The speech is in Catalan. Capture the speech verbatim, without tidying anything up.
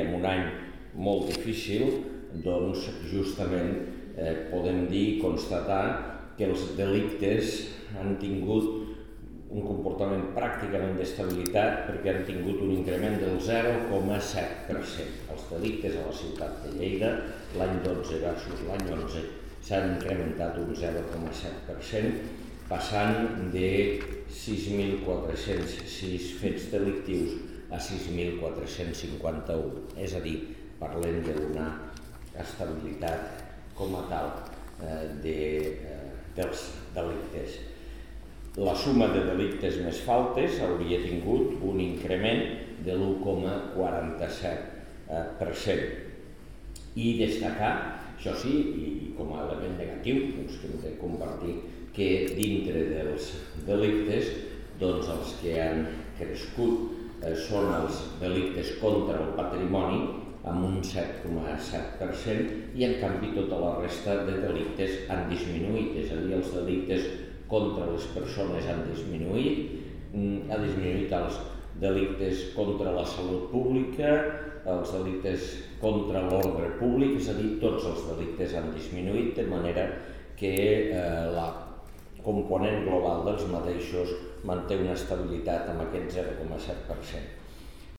en un any molt difícil, doncs justament podem dir i constatar que els delictes han tingut un comportament pràcticament d'estabilitat perquè han tingut un increment del zero coma set per cent. Els delictes a la ciutat de Lleida l'any dotze versus l'any onze s'han incrementat un zero coma set per cent, passant de sis mil quatre-cents sis fets delictius a sis mil quatre-cents cinquanta-un. És a dir, parlem d'una estabilitat com a tal dels delictes. La suma de delictes més faltes hauria tingut un increment de l'u coma quaranta-set per cent. I destacar, això sí, i com a element negatiu que hem de compartir, que dintre dels delictes els que han crescut són els delictes contra el patrimoni, amb un set coma set per cent, i en canvi tota la resta de delictes han disminuït, és a dir, els delictes contra les persones han disminuït, ha disminuït els delictes contra la salut pública, els delictes contra l'ordre públic, és a dir, tots els delictes han disminuït, de manera que la component global dels mateixos manté una estabilitat amb aquest zero coma set per cent.